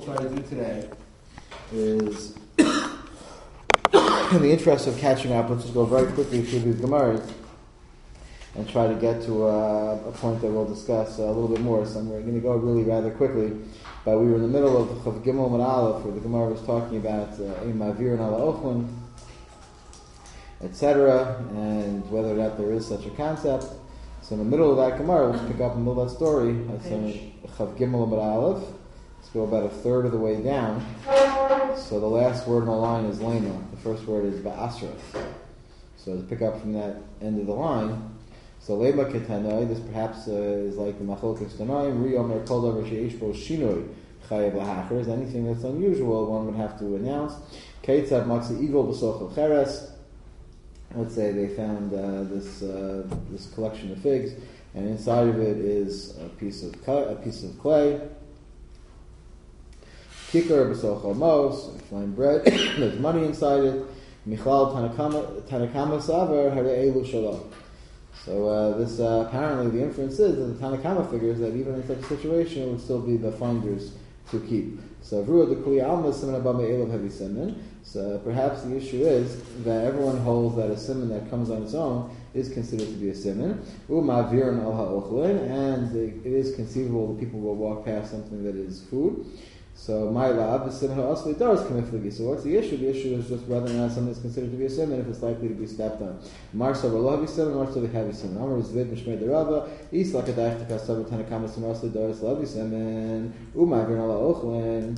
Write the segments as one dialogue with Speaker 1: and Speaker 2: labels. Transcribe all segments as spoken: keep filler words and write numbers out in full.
Speaker 1: try to do today is, in the interest of catching up, let's just go very quickly through these Gemaras and try to get to uh, a point that we'll discuss a little bit more. So we're going to go really rather quickly. But we were in the middle of Chav Gimel Amud Aleph, where the Gemara was talking about Ein Ma'avir and Ala Ochlin, et cetera, and whether or not there is such a concept. So in the middle of that Gemara, let's pick up in the middle of that story. Chav Gimel Amud Aleph. Let's go about a third of the way down. So the last word in the line is Lema. The first word is Ba'asra. So to pick up from that end of the line, so Lema Ketanoi, this perhaps uh, is like the Machlokes Tanoim, Riyomer Kol Davar Sheish Bo Shinoi Chayav Lahacher. Is anything that's unusual, one would have to announce. Ketzad Maksi Igol B'Sochel Cheres. Let's say they found uh, this uh, this collection of figs, and inside of it is a piece of cu- a piece of clay. Kikar B'Sochel Mos, fine bread. There's money inside it. Michlal Tanakama Tanakama Savar Hare'elu Shalom. So uh, this uh, apparently the inference is that the Tanakama figures that even in such a situation it would still be the finders to keep. So Vruah the Kli Alma Siman Abba Me'elav Heavy Siman. So perhaps the issue is that everyone holds that a siman that comes on its own is considered to be a siman. U'ma'avirin al ha'ochlin, and it is conceivable that people will walk past something that is food. So my lab is siman ha'asli does kamifligi. So what's the issue? The issue is just whether or not something is considered to be a siman if it's likely to be stepped on. Marsa v'lo siman, marsa v'heavy siman. Amar zvid mishmei derava. Is lakadach tekasav tanakama siman asli doris lavi siman. U'ma'avirin al ha'ochlin.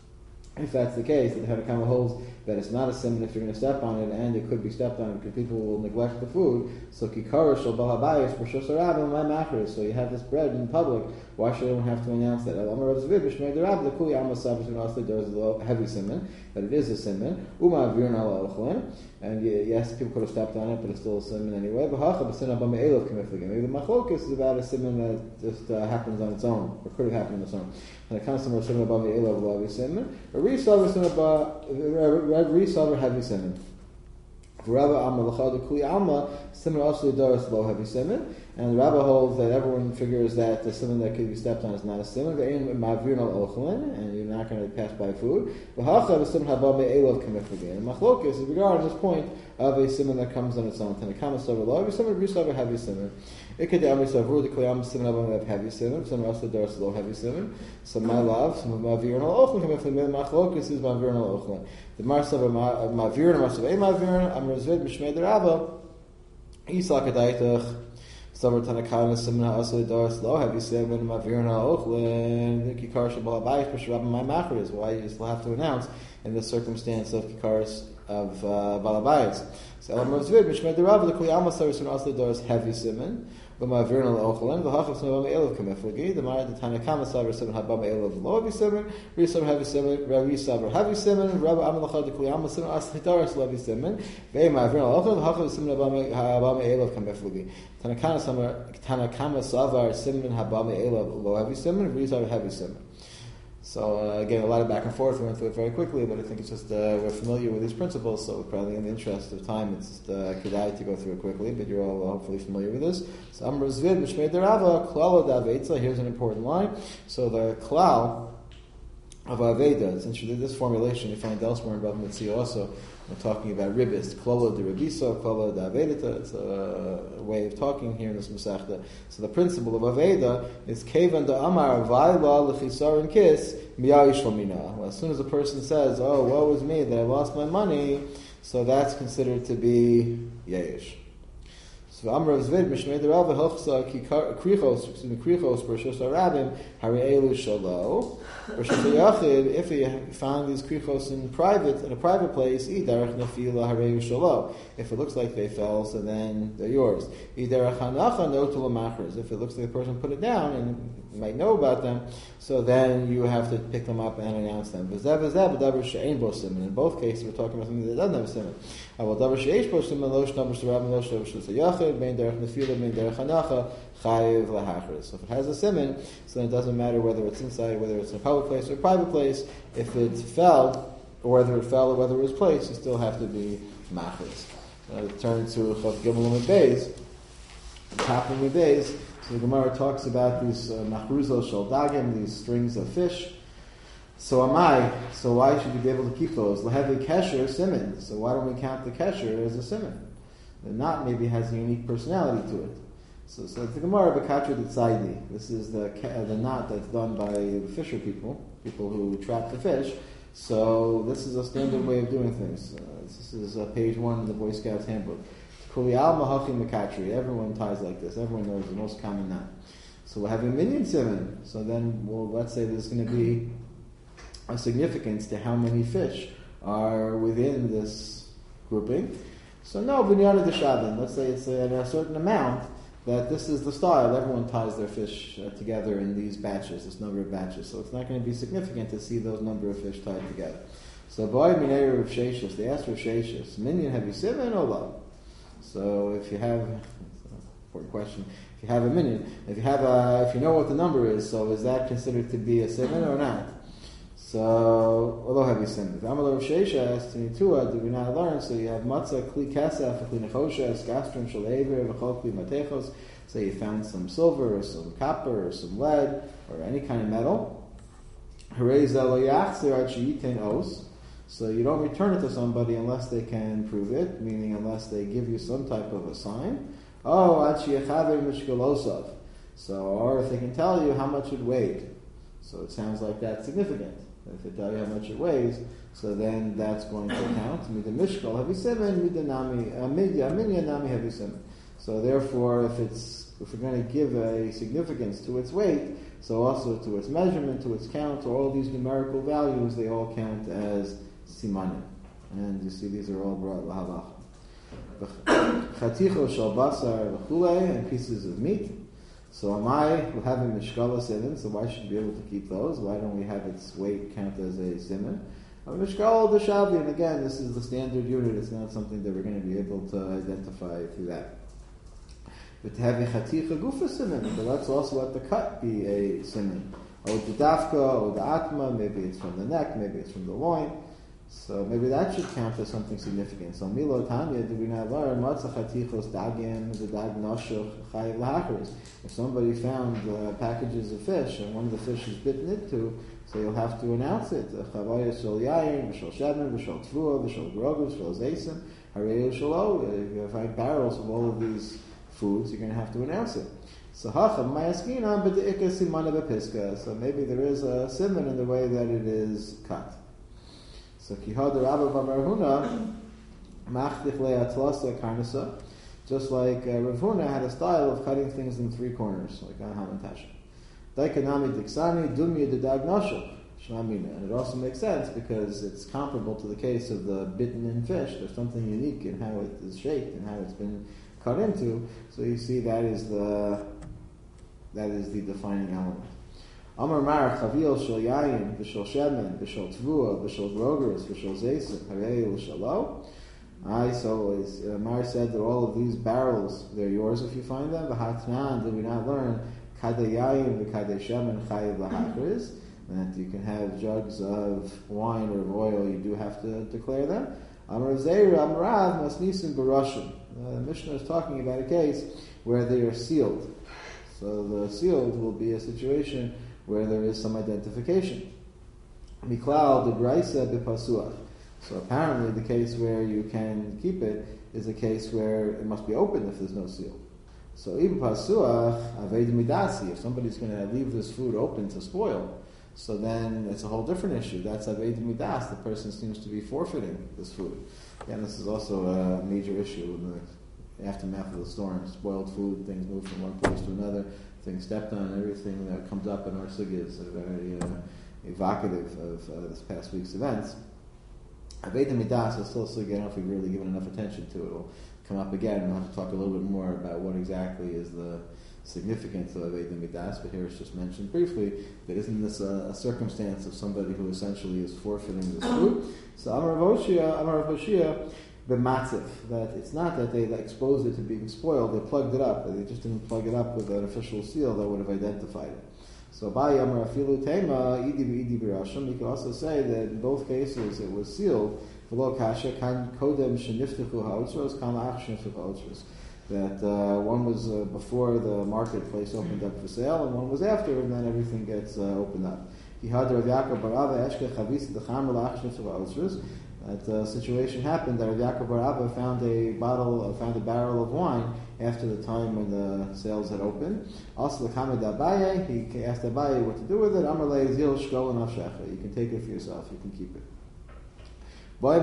Speaker 1: If that's the case, the Tanakama holds that it's not a siman if you're going to step on it, and it could be stepped on because people will neglect the food. So kikara shel balabayis b'shos harabim my machris. So you have this bread in public. Why should anyone have to announce that? Amar zvid b'shmei derab the kuli amasav b'shmei there is a heavy siman, that it is a siman. Uma avirin ala ochlin, and yes, people could have stepped on it, but it's still a siman anyway. B'hacha b'sin abba me'elav k'mifligim. Maybe the machlokes is about a siman that just uh, happens on its own, or could have happened on its own. And it comes from a siman abba me'elav lavi siman. A resaver siman abba resaver heavy siman. Rabba Amma L'chad Kuli Amma Siman Asli Doris Lo Heavy Siman, and the Rabba holds that everyone figures that the siman that could be stepped on is not a siman. Ve'ein Ma'avir Al Ochlin, and you're not going to pass by food. V'hacha V'siman Haba Me'elav Kamifligin. And Machlokes is regarding this point of a siman that comes on its own. Tanakama Sover Lo Heavy Siman, Resaver Heavy Siman. Ikadami Savur the Kuli Amma Siman Haba Heavy Siman, Siman Asli Doris Lo Heavy Siman. So my love, Ma'avir Al Ochlin Kamifligin. Machlokes is Ma'avir Al Ochlin. The Marsav Ma'avir and Marsav Ma'avir Amar Zvid B'Shmei Derava Isak Adaitach Savar Tanakama Siman Ha'asli Doris Lo Heavy Siman Ma'avir Ha'ochlin Kikar Shabal Abayis B'Shabam My Machris. Why you still have to announce in the circumstance of Kikaris of uh, Balabayis. So Amar Zvid B'Shmei Derava the Kuli Alma Savar Siman Ha'asli Doris Heavy Siman V'ma'avir Ha'ochlin V'hachav Siman Me'elav Kamiflagi. The Mar the Tanakama Savar Siman Haba Me'elav Lo Heavy Siman Resav Heavy Siman Ravi Savar Heavy Siman Rabba Amal Lachad the Kuli Alma Siman Asli Doris Lo Heavy Siman Ve'ma'avir Ha'ochlin V'hachav Siman Haba Me'elav Kamiflagi. Tanakama Savar Siman Haba Me'elav Lo Heavy Siman Resav Heavy Siman. So uh, again, a lot of back and forth. We went through it very quickly, but I think it's just uh, we're familiar with these principles, so probably in the interest of time, it's just uh, kedai to go through it quickly. But you're all uh, hopefully familiar with this. So Amar Zvid Mishmei Derava Klal Daveitza. Here's an important line. So the klal of Aveda. It's interesting. This formulation you find elsewhere in Rav Mitzia also. We're talking about ribis, klala de ribiso, klala de avedita. It's a way of talking here in this Masechta. So the principle of aveda is kevan de amar vayla lechisar and kiss miyayish lamina. Well, as soon as a person says, "Oh, woe is me that I lost my money," so that's considered to be yayish. So Amar Zvid Mishmei Derava Hilchsa Krichos, excuse me, Krichos Bershos Arabim Harielu Shalo. Bershos Yachid, if he found these Krichos in private, in a private place, Idarach Nafila Harielu Shalo. If it looks like they fell, so then they're yours. Idarach Hanacha No Tulamachers. If it looks like the person put it down and you might know about them, so then you have to pick them up and announce them. In both cases, we're talking about something that doesn't have a simon. So if it has a simon, so then it doesn't matter whether it's inside, whether it's in a public place or a private place. If it fell, or whether it fell or whether it was placed, you still have to be machris. Uh, turn to Chav Gimel Amud Beis, top of the Beis. So the Gemara talks about these machruzos shel dagim, these strings of fish. So am I. So why should you be able to keep those? Lehevi kesher simon. So why don't we count the kesher as a simon? The knot maybe has a unique personality to it. So, so the Gemara Bekatra Ditzaidi. This is the uh, the knot that's done by the fisher people, people who trap the fish. So this is a standard way of doing things. Uh, this is uh, page one of the Boy Scouts handbook. Kuliyal Mahachim Mekatri. Everyone ties like this. Everyone knows the most common knot. So we'll have a minion simon. So then, well, let's say there's going to be a significance to how many fish are within this grouping. So no, Binyana de Shavin. Let's say it's at a certain amount that this is the style. Everyone ties their fish uh, together in these batches, this number of batches. So it's not going to be significant to see those number of fish tied together. So boy minay Rav Sheshis, they asked Rav Sheshis, minion have you simon or lo? So if you have, that's an important question. If you have a minion, if you have a, if you know what the number is, so is that considered to be a simon or not? So, although have you sinned? If Amalur Shesha asked me too, do we not learn? So you have matzah, kli kesef, kli nechoshes, gastron, shalever, v'chol kli matechos. So you found some silver, or some copper, or some lead, or any kind of metal. Hooray zelo yachzer ad sheyitin os. So you don't return it to somebody unless they can prove it, meaning unless they give you some type of a sign. Oh, ad sheyechaver mishkalosav. So, or if they can tell you how much it weighed. So it sounds like that's significant. If they tell you how much it weighs, so then that's going to count. Mida mishkal heavy seven, mida nami, midya minya nami heavy seven. So therefore, if it's if we're going to give a significance to its weight, so also to its measurement, to its count, or all these numerical values, they all count as simanim. And you see, these are all brought lahavach. Chaticho shal basar v'chulei, and pieces of meat. So am I having mishkala simon? So why should we be able to keep those? Why don't we have its weight count as a simon? Mishkala deshavi, and again, this is the standard unit. It's not something that we're going to be able to identify through that. But to have a chaticha gufa simon, but let's also let the cut be a simon. Or the dafka, or the atma. Maybe it's from the neck. Maybe it's from the loin. So maybe that should count as something significant. So Milo Tanya, do we not learn Matzah Chatichos Dagim the Dag Nashuch Chayiv Lahacharis? If somebody found uh, packages of fish and one of the fish is bitten into, so you'll have to announce it. Chavaya Shol Yayin, V'Shol Shedman, V'Shol Tvua, V'Shol Grogu, V'Shol Zaysim, Harei Sholo. If you find barrels of all of these foods, you're going to have to announce it. So Hacham Mayaskina B'De'ika Simana B'Piska. So maybe there is a simon in the way that it is cut. So Kihad Rabba Bamarhuna Machdich Le'atlasa Karnasa, just like uh, Rav Huna had a style of cutting things in three corners, like on Hamantasha. Daikanami Diksani Dumya Dedag Nashuk Shlamina. And it also makes sense because it's comparable to the case of the bitten in fish. There's something unique in how it is shaped and how it's been cut into. So you see that is the that is the defining element. Amar Mar Chavil Shel Yayin V'Shel Shedman V'Shel Tvua V'Shel Grogers V'Shel Zaysim Harei L'Shalo. I so as uh, Mar said that all of these barrels they're yours if you find them. V'Hatnan, did we not learn Kadei Yayin V'Kadei Shemen Chayiv L'Hachriz, that you can have jugs of wine or of oil, you do have to declare them. Amar Zeir Amar Rav Masnisim Barashim. The Mishnah is talking about a case where they are sealed. So the sealed will be a situation where there is some identification. Miklal de Braisa b'pasuach. So apparently the case where you can keep it is a case where it must be open if there's no seal. So even pasuach, aved midasi, if somebody's going to leave this food open to spoil, so then it's a whole different issue. That's aved midas, the person seems to be forfeiting this food. Again, this is also a major issue in the aftermath of the storm. Spoiled food, things move from one place to another, things stepped on, everything that comes up in our sugyas are very uh, evocative of uh, this past week's events. Aveda Midas is still a sugya. I don't know if we've really given enough attention to it. It'll come up again. We'll have to talk a little bit more about what exactly is the significance of Aveda Midas, but here it's just mentioned briefly that isn't this a, a circumstance of somebody who essentially is forfeiting this food? So Amar Rav Hoshia, Amar Rav Hoshia, b'matzif, that it's not that they exposed it to being spoiled, they plugged it up, they just didn't plug it up with an official seal that would have identified it. So by Amar Afilu Tema, Idi Idi Birashim, you could also say that in both cases it was sealed, V'lo Kasha, Kan Kodem Sheniftichu Ha'otzros, Kan Ach Sheniftichu Ha'otzros. That uh, one was uh, before the marketplace opened up for sale, and one was after, and then everything gets uh, opened up. That uh, situation happened that Rav Yaakov bar Abba found a bottle, uh, found a barrel of wine after the time when the sales had opened. Also, the Kamed Abaye, he asked Abaye what to do with it. Amarle Zil Shkol Nafshecha. You can take it for yourself. You can keep it. So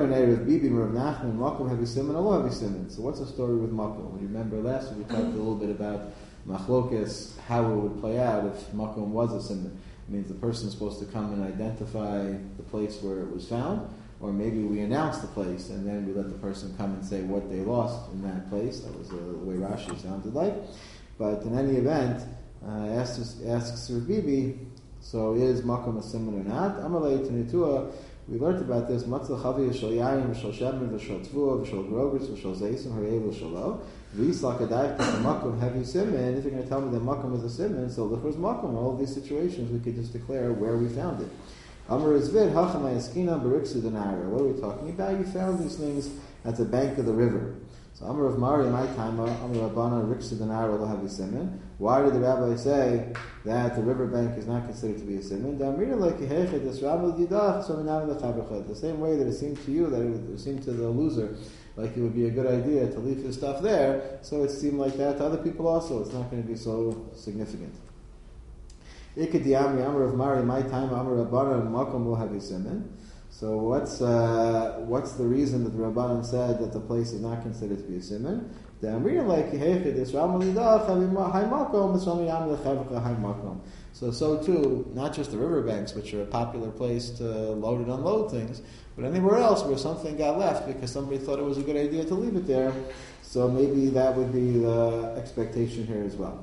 Speaker 1: what's the story with Makom? You remember last week we talked a little bit about Machlokes, how it would play out if Makom was a simon. It means the person is supposed to come and identify the place where it was found, or maybe we announce the place and then we let the person come and say what they lost in that place. That was uh, the way Rashi sounded like. But in any event, uh, asks, asks Rav Bibi, so is Makom a simon or not? Amalei Tenitua. We learned about this. Matzah chavi v'shal yayin v'shal shemen v'shal tvua v'shal grogers v'shal zeisim harei v'shalo. V'yislak adayik that the makom have you simon. If you're going to tell me that makom is a simon, so if it was makom, all of these situations we could just declare where we found it. Amar izvid hachamay eskina beriksu denara. What are we talking about? You found these things at the bank of the river. So Amar of Mari, my time, Amar Rabbana riksu denara lo have you simon. Why did the rabbi say that the riverbank is not considered to be a simon? The same way that it seemed to you, that it would seem to the loser like it would be a good idea to leave his stuff there, so it seemed like that to other people also. It's not going to be so significant. So what's uh, what's the reason that the Rabbanan said that the place is not considered to be a simon? So so too, not just the riverbanks, which are a popular place to load and unload things, but anywhere else where something got left because somebody thought it was a good idea to leave it there. So maybe that would be the expectation here as well.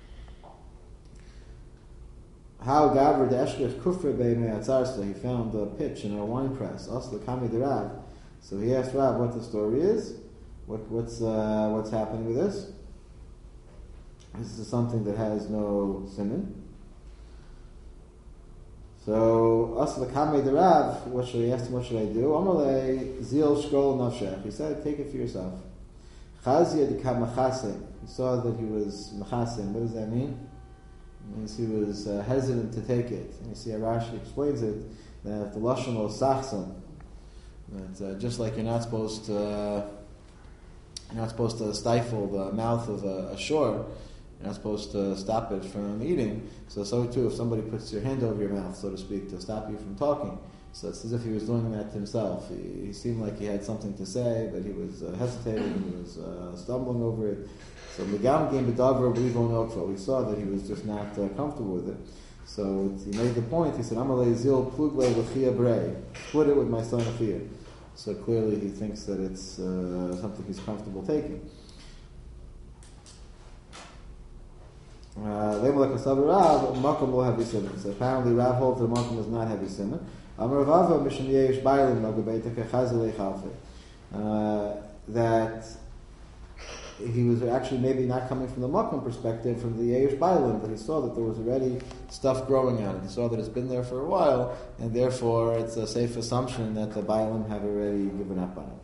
Speaker 1: How Gavr the Eshkef Kufre Be'Me'atzarsa, he found a pitch in a wine press. Also the Kami de Rav. So he asked Rav what the story is. What, what's uh, what's happening with this? This is something that has no simon. So, us the Kamei the Rav, what should I ask him? What should I do? Amalei zil shkol nafshech. He said, take it for yourself. Chazia de kamachase. He saw that he was machasim. What does that mean? It means he was uh, hesitant to take it. And you see, Rashi explains it that the lashon was sachson. That uh, just like you're not supposed to. Uh, You're not supposed to stifle the mouth of a, a shore. You're not supposed to stop it from eating. So, so too, if somebody puts your hand over your mouth, so to speak, to stop you from talking, so it's as if he was doing that to himself. He, he seemed like he had something to say, but he was uh, hesitating, he was uh, stumbling over it. So, Megam Gim B'Davar B'Livon Okfa. We saw that he was just not uh, comfortable with it. So, he made the point, he said, Amalei Zil Plugle L'Chia Brei. Split it with my son Achia. So clearly he thinks that it's uh, something he's comfortable taking. Uh, so apparently Rav holds that Makom does not have a simon. That he was actually maybe not coming from the Makom perspective, from the Yesh Bailim, but he saw that there was already stuff growing on it. He saw that it's been there for a while, and therefore it's a safe assumption that the Bailim have already given up on it.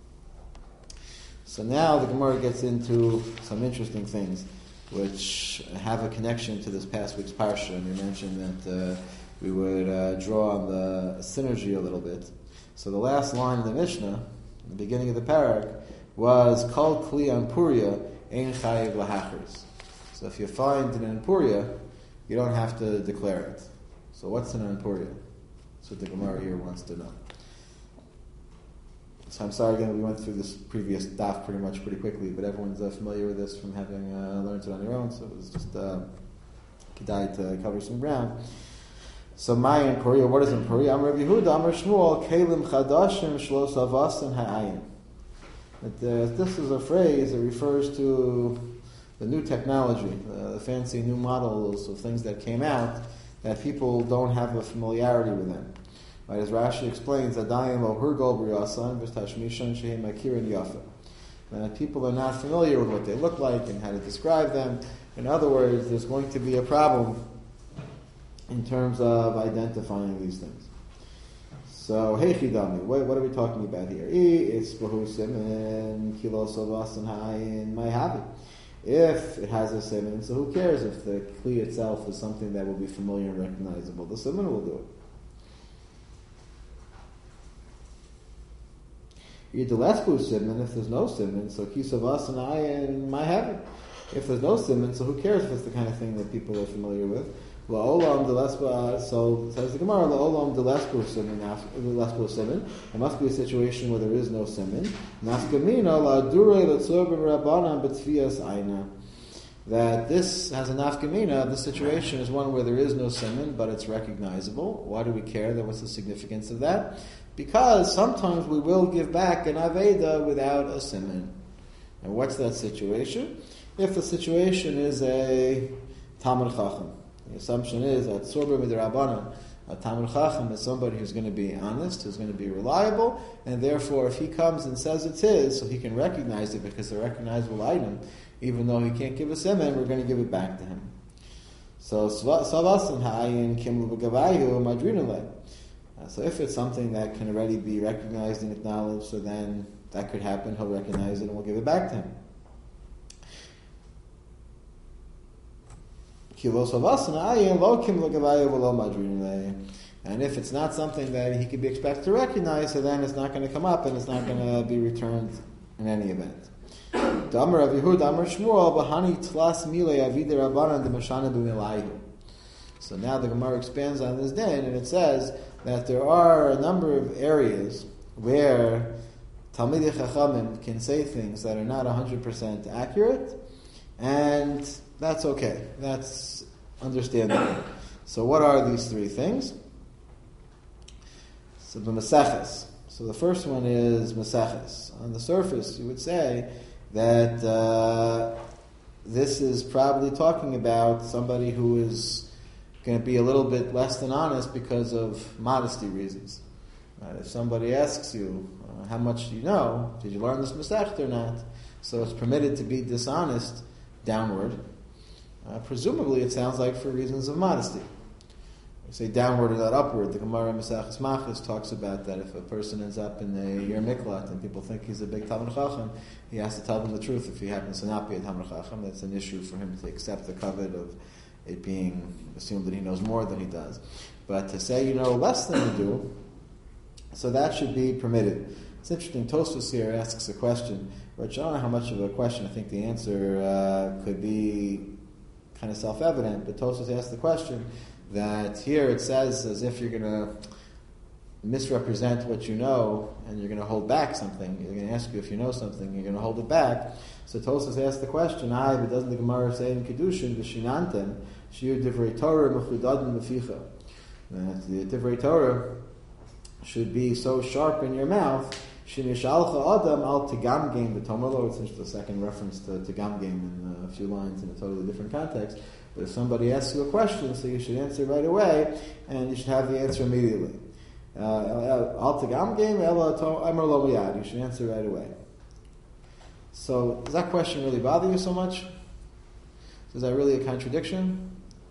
Speaker 1: So now the Gemara gets into some interesting things, which have a connection to this past week's parsha, and we mentioned that uh, we would uh, draw on the synergy a little bit. So the last line of the Mishnah, in the beginning of the parak, was Kol Kli Anpuria Ein Chayiv Lahachris. So if you find an Anpuria, you don't have to declare it. So what's an Anpuria? That's what the Gemara here wants to know. So I'm sorry again, we went through this previous daf pretty much pretty quickly, but everyone's uh, familiar with this from having uh, learned it on their own, so it was just uh, kedai to cover some ground. So my Anpuria, what is Anpuria? Amar Rav Yehuda, Amar Shmuel, Kelim Chadashim Shlos Avasin Ha'ayin. That, uh, this is a phrase that refers to the new technology, uh, the fancy new models of things that came out that people don't have a familiarity with them. Right, as Rashi explains, Adayim lo hurgol b'yasan v'tashmishan shehem akirin yafa. That people are not familiar with what they look like and how to describe them. In other words, there's going to be a problem in terms of identifying these things. So, hey chidami, what, what are we talking about here? It's bahusim and kilos of asan ha'ayin my habi. If it has a siman, so who cares if the kli itself is something that will be familiar and recognizable? The siman will do it. The less blue siman, if there's no siman, so kisavas and I and my heaven. If there's no siman, so who cares if it's the kind of thing that people are familiar with? La'olam delespa. So says the Gemara, la'olam delespa siman, delespa siman. There must be a situation where there is no siman. Nafkamina la'adure l'tzor b'rabbanan b'tfias aina. That this has a nafkamina. The situation is one where there is no siman, but it's recognizable. Why do we care? That what's the significance of that? Because sometimes we will give back an aveda without a siman. And what's that situation? If the situation is a Talmid Chacham. The assumption is that Sorba Midrabanan, a Talmid Chacham is somebody who's going to be honest, who's going to be reliable, and therefore if he comes and says it's his, so he can recognize it because it's a recognizable item, even though he can't give a siman, we're going to give it back to him. So Savasan Ha'ayin Kim L'Gavayu Madrinale. So if it's something that can already be recognized and acknowledged, so then that could happen, he'll recognize it and we'll give it back to him. And if it's not something that he could be expected to recognize, so then it's not going to come up and it's not going to be returned in any event. So now the Gemara expands on this din, and it says that there are a number of areas where Talmidei Chachamim can say things that are not one hundred percent accurate, and that's okay. That's understandable. So what are these three things? So the Maseches. So the first one is Maseches. On the surface, you would say that uh, this is probably talking about somebody who is going to be a little bit less than honest because of modesty reasons. Right? If somebody asks you, uh, how much do you know? Did you learn this Masechet or not? So it's permitted to be dishonest downward. Uh, presumably, it sounds like for reasons of modesty. We say downward or not upward. The Gemara Maseches Machis talks about that. If a person ends up in a Yer Miklat and people think he's a big Talmid Chacham, he has to tell them the truth. If he happens to not be a Talmid Chacham, that's an issue for him to accept the covet of it being assumed that he knows more than he does. But to say you know less than you do, so that should be permitted. It's interesting. Tosfos here asks a question, which I don't know how much of a question. I think the answer uh, could be kind of self-evident, but Tosfos asked the question that here it says as if you're going to misrepresent what you know and you're going to hold back something. You're going to ask you if you know something, you're going to hold it back. So Tosfos asked the question, "Aye, but doesn't the Gemara say in Kedushin v'shinanten shiur divrei Torah mechudadim meficha?" That the divrei Torah should be so sharp in your mouth. Shenishalcha adam al tegamgem b'tomalo. It's the second reference to tegamgem in a few lines in a totally different context. But if somebody asks you a question, so you should answer right away, and you should have the answer immediately. Al tegamgem ela amar lo miyad. You should answer right away. So does that question really bother you so much? Is that really a contradiction?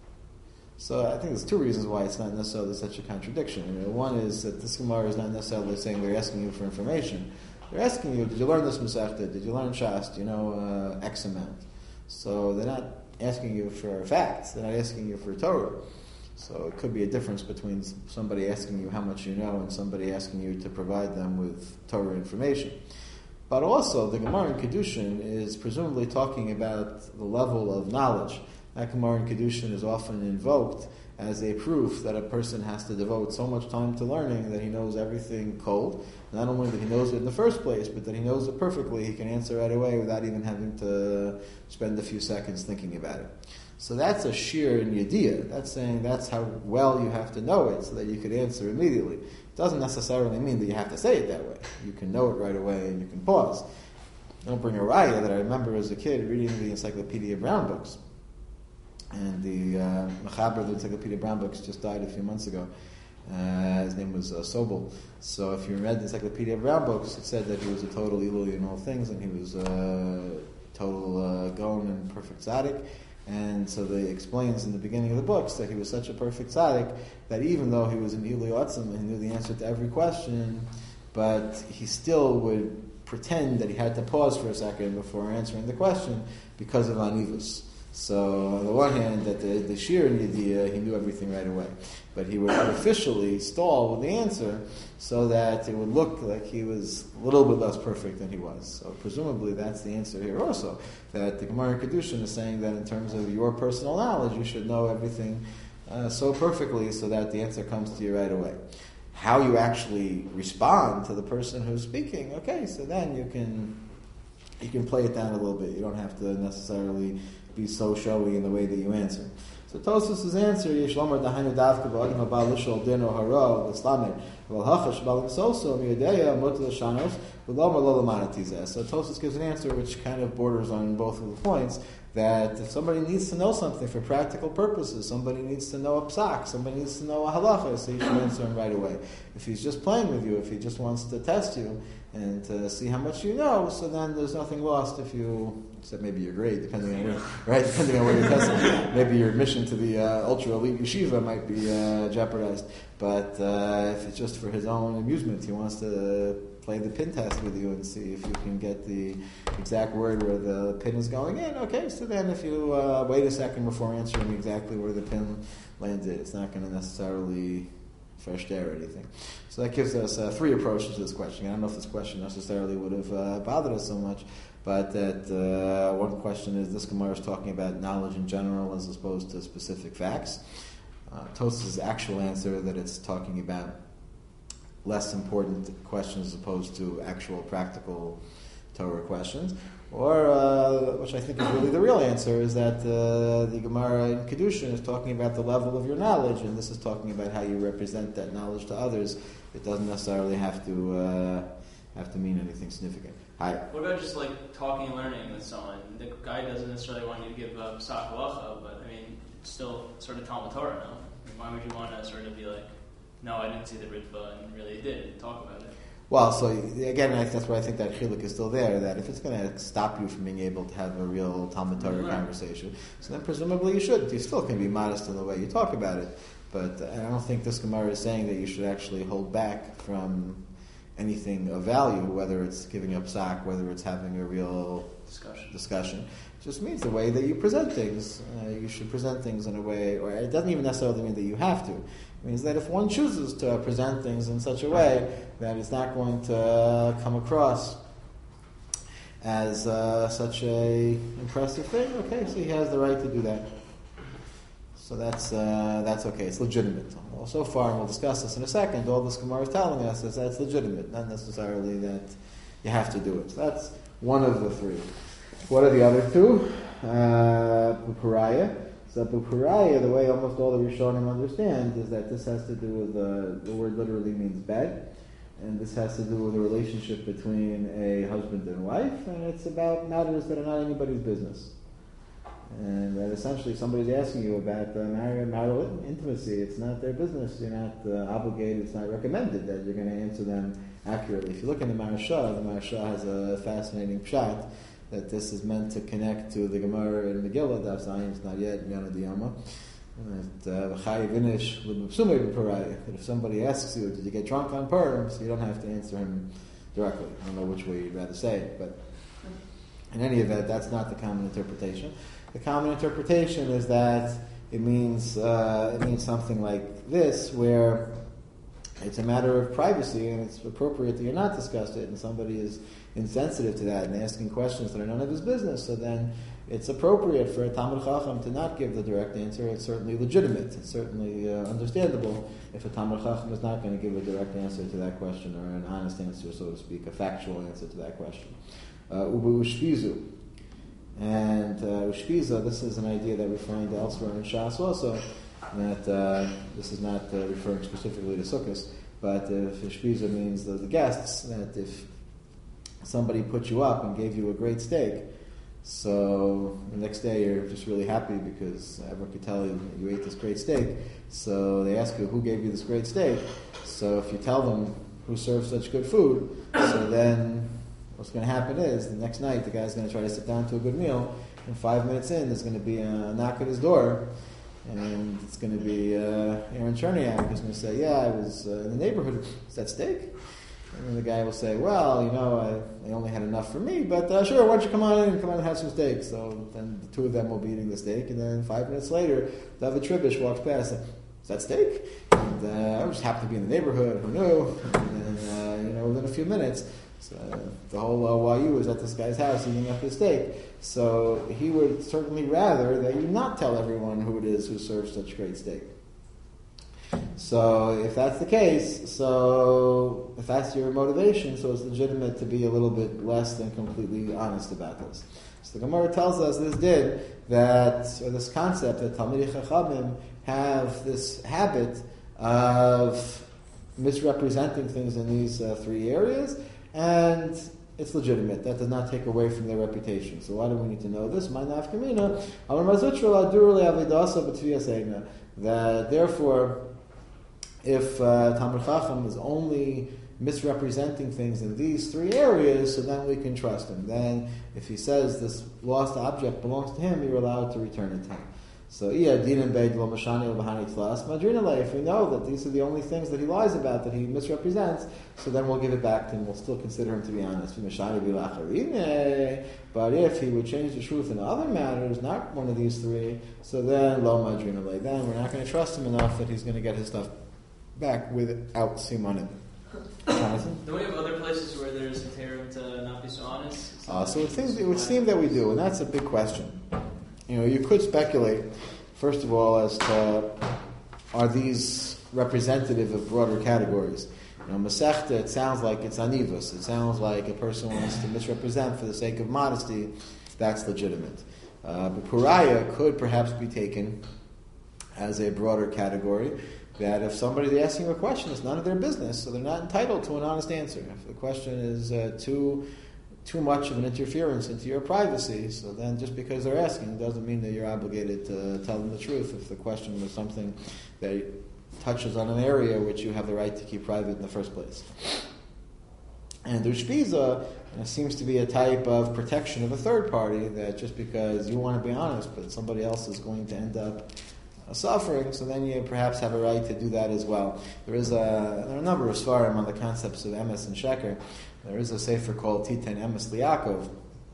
Speaker 1: So I think there's two reasons why it's not necessarily such a contradiction. I mean, one is that this Gemara is not necessarily saying they're asking you for information. They're asking you, did you learn this Masechta? Did you learn Shas? Do you know uh, X amount? So they're not asking you for facts. They're not asking you for Torah. So it could be a difference between somebody asking you how much you know and somebody asking you to provide them with Torah information. But also, the Gemara in Kedushin is presumably talking about the level of knowledge. That Gemara in Kedushin is often invoked as a proof that a person has to devote so much time to learning that he knows everything cold. Not only that he knows it in the first place, but that he knows it perfectly. He can answer right away without even having to spend a few seconds thinking about it. So that's a sheer in Yediyah. That's saying that's how well you have to know it so that you could answer immediately. It doesn't necessarily mean that you have to say it that way. You can know it right away and you can pause. Don't bring a raya that I remember as a kid reading the Encyclopedia Brown books. And the uh, Mechaber of the Encyclopedia Brown books just died a few months ago. Uh, his name was uh, Sobel. So if you read the Encyclopedia Brown books, it said that he was a total Eloi in all things, and he was a total uh, Gaon and perfect tzaddik. And so they explains in the beginning of the books that he was such a perfect tzaddik that even though he was an Eloi Otzim and he knew the answer to every question, but he still would pretend that he had to pause for a second before answering the question because of anivus. So on the one hand, that the, the shir in Yediyah, he knew everything right away. But he would artificially stall with the answer so that it would look like he was a little bit less perfect than he was. So presumably that's the answer here also, that the Gemara in Kedushin is saying that in terms of your personal knowledge, you should know everything uh, so perfectly so that the answer comes to you right away. How you actually respond to the person who's speaking, okay, so then you can you can play it down a little bit. You don't have to necessarily be so showy in the way that you answer. So Tosfos' answer, Yeshlomer Dahainu Davka Ba'adim Haba Lishol Din or Hara Islamic Val Hachash Balim Soso Miyadeya Mutal Shanos V'Lomer Lolamanatizah. So Tosfos gives an answer which kind of borders on both of the points, that if somebody needs to know something for practical purposes, somebody needs to know a psak, somebody needs to know a halacha, so you should answer him right away. If he's just playing with you, if he just wants to test you and to see how much you know, so then there's nothing lost if you, except maybe your grade, depending on where, right, depending on where you're testing. Maybe your admission to the uh, ultra elite yeshiva might be uh, jeopardized. But uh, if it's just for his own amusement, he wants to play the pin test with you and see if you can get the exact word where the pin is going in. Okay, so then if you uh, wait a second before answering exactly where the pin landed, it's not going to necessarily fresh there or anything. So that gives us uh, three approaches to this question. I don't know if this question necessarily would have uh, bothered us so much, but that uh, one question is, this Gemara is talking about knowledge in general as opposed to specific facts. Uh, Tosfos' actual answer that it's talking about less important questions as opposed to actual practical Torah questions. Or, uh, which I think is really the real answer, is that uh, the Gemara in Kedushin is talking about the level of your knowledge, and this is talking about how you represent that knowledge to others. It doesn't necessarily have to uh, have to mean anything significant. Hi.
Speaker 2: What about just like talking and learning with someone? The guy doesn't necessarily want you to give a psak halacha, but I mean, it's still sort of Talmud Torah, no? I mean, why would you want to sort of be like, no, I didn't see the Ritva, and really did, and talk about it?
Speaker 1: Well, so again, I, that's why I think that chiluk is still there, that if it's going to stop you from being able to have a real Talmud Torah mm-hmm. conversation, so then presumably you should. You still can be modest in the way you talk about it, but I don't think this Gemara is saying that you should actually hold back from anything of value, whether it's giving up psak, whether it's having a real
Speaker 2: discussion.
Speaker 1: discussion. It just means the way that you present things. Uh, you should present things in a way, or it doesn't even necessarily mean that you have to. It means that if one chooses to present things in such a way that it's not going to come across as uh, such a impressive thing, okay, so he has the right to do that. So that's uh, that's okay. It's legitimate. Well, so far, and we'll discuss this in a second, all this Gemara is telling us is that it's legitimate, not necessarily that you have to do it. So that's one of the three. What are the other two? Uh, Pariah. So Pariah, the way almost all the Rishonim understand, is that this has to do with, uh, the word literally means bed, and this has to do with a relationship between a husband and wife, and it's about matters that are not anybody's business. And that essentially somebody's asking you about uh, marital, marital intimacy. It's not their business. You're not uh, obligated. It's not recommended that you're going to answer them accurately. If you look in the Marashah, the Marashah has a fascinating pshat that this is meant to connect to the Gemara in Megillah. Daf Zayin is not yet Yana Diyama. That if somebody asks you, did you get drunk on Purim? So you don't have to answer him directly. I don't know which way you'd rather say it, but in any event, that's not the common interpretation. The common interpretation is that it means uh, it means something like this, where it's a matter of privacy and it's appropriate that you're not discussed it, and somebody is insensitive to that and asking questions that are none of his business. So then it's appropriate for a Talmid Chacham to not give the direct answer. It's certainly legitimate. It's certainly uh, understandable if a Talmid Chacham is not going to give a direct answer to that question, or an honest answer, so to speak, a factual answer to that question. Ubu Ushpizu. And uh, Ushpiza, this is an idea that we find elsewhere in Shas also, that uh, this is not uh, referring specifically to Sukkos, but if Ushpiza means the, the guests, that if somebody put you up and gave you a great steak, so the next day you're just really happy because everyone could tell you you ate this great steak, so they ask you who gave you this great steak. So if you tell them who served such good food, so then what's going to happen is, the next night, the guy's going to try to sit down to a good meal, and five minutes in, there's going to be a knock at his door, and it's going to be uh, Aaron Cherniak who's going to say, yeah, I was uh, in the neighborhood. Is that steak? And then the guy will say, well, you know, I, I only had enough for me, but uh, sure, why don't you come on in and come on and have some steak? So then the two of them will be eating the steak, and then five minutes later, David Tribish walks past and, is that steak? And uh, I just happened to be in the neighborhood, who knew? And then, uh, you know, within a few minutes, so, uh, the whole uh, Y U was at this guy's house eating up his steak. So he would certainly rather that you not tell everyone who it is who serves such great steak. So if that's the case, so if that's your motivation, so it's legitimate to be a little bit less than completely honest about this. So the Gemara tells us this did that, or this concept that Talmidei Chachamim have this habit of misrepresenting things in these uh, three areas, and it's legitimate. That does not take away from their reputation. So why do we need to know this? That therefore, if uh, Talmid Chacham is only misrepresenting things in these three areas, so then we can trust him. Then, if he says this lost object belongs to him, you're allowed to return it to him. So, if we know that these are the only things that he lies about, that he misrepresents, so then we'll give it back to him. We'll still consider him to be honest. But if he would change the truth in other matters, not one of these three, so then lo madrina lei. Then we're not going to trust him enough that he's going to get his stuff back without simanim. Jonathan?
Speaker 2: Don't we have other places where there's a term to not be so honest?
Speaker 1: Uh, so it, seems, it would seem that we do, and that's a big question. You know, you could speculate, first of all, as to are these representative of broader categories. You know, Masechta, it sounds like it's anivus. It sounds like a person wants to misrepresent for the sake of modesty. That's legitimate. Uh, but Puraya could perhaps be taken as a broader category, that if somebody's asking a question, it's none of their business, so they're not entitled to an honest answer. If the question is uh, too too much of an interference into your privacy, so then just because they're asking doesn't mean that you're obligated to tell them the truth. If the question was something that touches on an area which you have the right to keep private in the first place. And Ushpiza uh, seems to be a type of protection of a third party, that just because you want to be honest, but somebody else is going to end up uh, suffering, so then you perhaps have a right to do that as well. There is a, there are a number of svarim on the concepts of emes and sheker. There is a sefer called Titan Emes Liakov,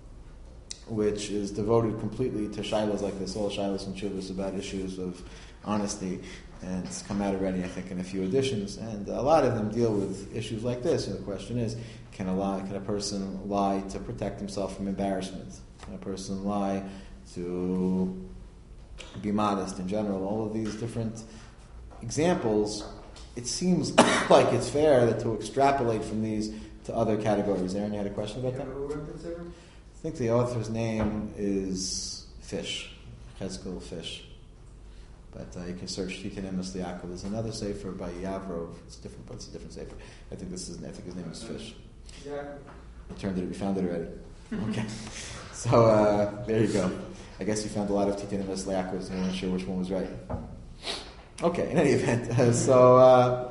Speaker 1: which is devoted completely to shilas like this, all shilas and shuvas about issues of honesty, and it's come out already, I think, in a few editions. And a lot of them deal with issues like this. And the question is, can a lie, can a person lie to protect himself from embarrassment? Can a person lie to be modest in general? All of these different examples, it seems like it's fair that to extrapolate from these to other categories. Aaron, you had a question about that? I think the author's name is Fish, Cheskel Fish. But uh, you can search Titan Emes Liakov. There's another sefer by Yavrov. It's different, but it's a different sefer. I think this is. I think his name is Fish. Yeah. We turned it. We found it already. Okay. So uh, there you go. I guess you found a lot of Titan Emes Liakov, so you weren't sure which one was right. Okay. In any event, uh, so. Uh,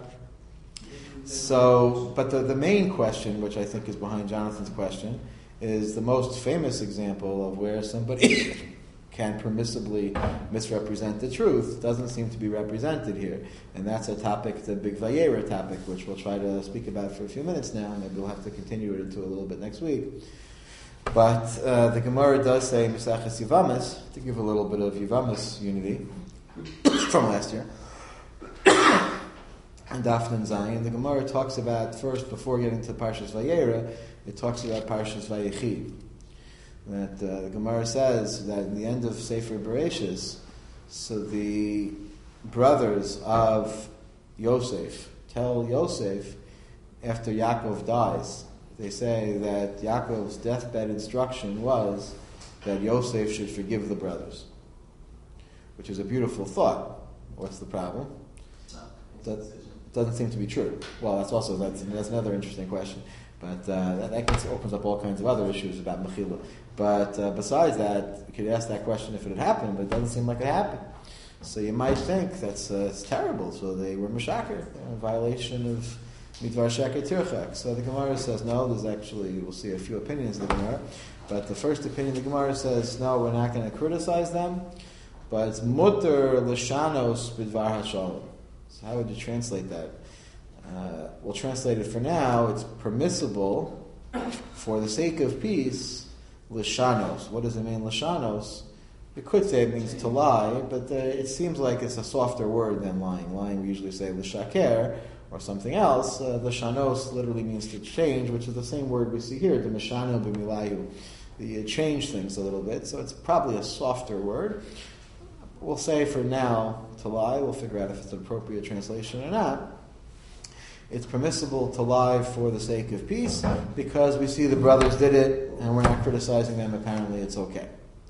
Speaker 1: So, but the, the main question, which I think is behind Jonathan's question, is the most famous example of where somebody can permissibly misrepresent the truth doesn't seem to be represented here. And that's a topic, the big Vayera topic, which we'll try to speak about for a few minutes now. Maybe we'll have to continue it into a little bit next week. But uh, the Gemara does say, Mesaches Yivamis, to give a little bit of Yivamis unity from last year. And Daf Nun Zayin, the Gemara talks about, first, before getting to Parshas Vayera, it talks about Parshas Vayechi. That uh, the Gemara says that in the end of Sefer Bereshis, so the brothers of Yosef tell Yosef, after Yaakov dies, they say that Yaakov's deathbed instruction was that Yosef should forgive the brothers, which is a beautiful thought. What's the problem? That doesn't seem to be true. Well, that's also that's, that's another interesting question. But uh, that, that gets, opens up all kinds of other issues about Mechila. But uh, besides that, you could ask that question if it had happened, but it doesn't seem like it happened. So you might think that's uh, it's terrible. So they were Meshaker, in violation of Midvar Sheker Tirchak. So the Gemara says, no, there's actually, we'll see a few opinions in the Gemara. But the first opinion, the Gemara says, no, we're not going to criticize them, but it's Mutter L'shanos Bidvar HaShalom. So how would you translate that? Uh, we'll translate it for now. It's permissible for the sake of peace, lishanos. What does it mean, lishanos? You could say it means to lie, but uh, it seems like it's a softer word than lying. Lying, we usually say lishaker or something else. Uh, lishanos literally means to change, which is the same word we see here, the mishano b'milayu. The uh, change things a little bit, so it's probably a softer word. We'll say for now to lie. We'll figure out if it's an appropriate translation or not. It's permissible to lie for the sake of peace because we see the brothers did it and we're not criticizing them. Apparently it's okay.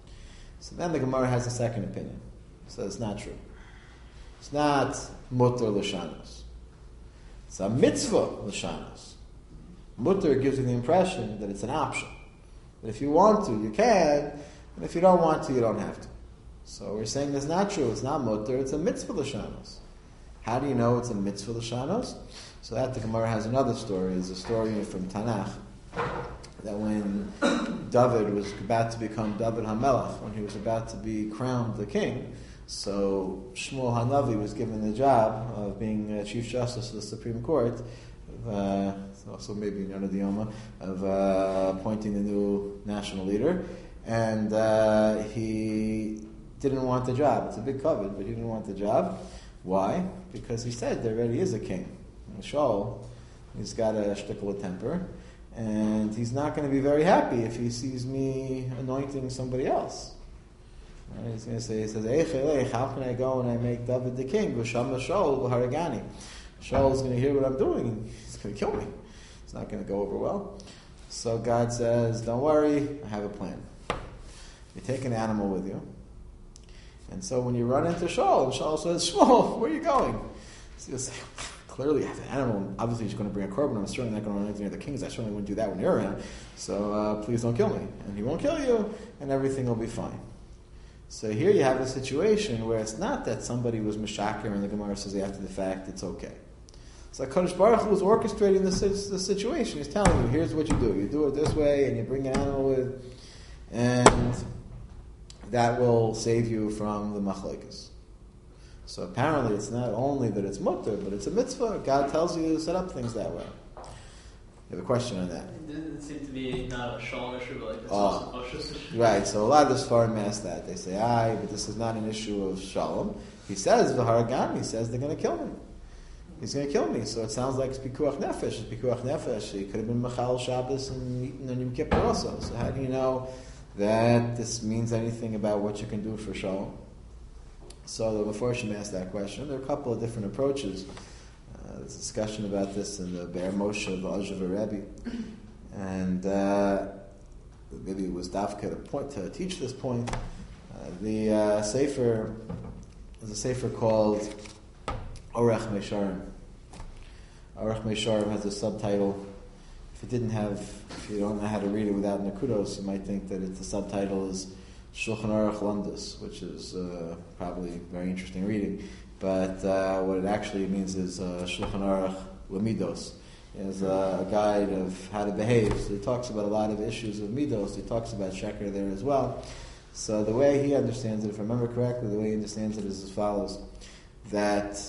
Speaker 1: So then the Gemara has a second opinion. So it's not true. It's not mutter l'shanos. It's a mitzvah l'shanos. Mutter gives you the impression that it's an option. That if you want to, you can, and if you don't want to, you don't have to. So we're saying that's not true. It's not mutter, it's a mitzvah l'shanos. How do you know it's a mitzvah l'shanos? So that the Gemara has another story. There's a story from Tanakh that when David was about to become David HaMelech, when he was about to be crowned the king, so Shmuel HaNavi was given the job of being uh, Chief Justice of the Supreme Court, uh, also maybe in Yonah Diyoma, of uh, appointing the new national leader, and uh, he didn't want the job. It's a big covet, but he didn't want the job. Why? Because he said there already is a king. Shaul, he's got a shtickle of temper, and he's not going to be very happy if he sees me anointing somebody else. Right? He's going to say, he says, Eich Elech, how can I go and I make David the king? V'shama Shaul v'haragani. Shaul is going to hear what I'm doing, and he's going to kill me. It's not going to go over well. So God says, don't worry, I have a plan. You take an animal with you, and so when you run into Shaul, and Shaul says, Shmuel, where are you going? So you'll say, clearly, I have an animal. Obviously, he's going to bring a korban. I'm certainly not going to run into any of the kings. I certainly wouldn't do that when you're around. So uh, please don't kill me. And he won't kill you, and everything will be fine. So here you have a situation where it's not that somebody was mishaker, and the Gemara says after the fact it's okay. So Kadosh Baruch Hu is orchestrating the, the situation. He's telling you, here's what you do. You do it this way, and you bring an animal with, and that will save you from the machlokes. So apparently it's not only that it's mutter, but it's a mitzvah. God tells you to set up things that way. You have a question on that?
Speaker 2: It didn't seem to be not a shalom issue, but like it's
Speaker 1: oh.
Speaker 2: also a issue.
Speaker 1: Right, so a lot of the Sfarim ask that. They say, aye, but this is not an issue of shalom. He says, v'haragam, he says they're going to kill me. He's going to kill me. So it sounds like it's pikuach nefesh. It's pikuach nefesh. He could have been machal Shabbos and eaten on Yom Kippur also. So how do you know that this means anything about what you can do for shalom? So the Mefarshim asked that question. There are a couple of different approaches. Uh, there's a discussion about this in the Be'er Moshe of Azhav Rebbe. And uh, maybe it was Davka to, point, to teach this point. Uh, the uh, Sefer, there's a Sefer called Orech Mesharim. Orech Mesharim has a subtitle. If it didn't have, if you don't know how to read it without Nakudos, you might think that it, the subtitle is Shulchan Aruch Landus, which is uh, probably very interesting reading, but uh, what it actually means is uh, Shulchan Aruch Lamidos. Is uh, a guide of how to behave. So he talks about a lot of issues of midos. He talks about sheker there as well. So the way he understands it, if I remember correctly, the way he understands it is as follows: that,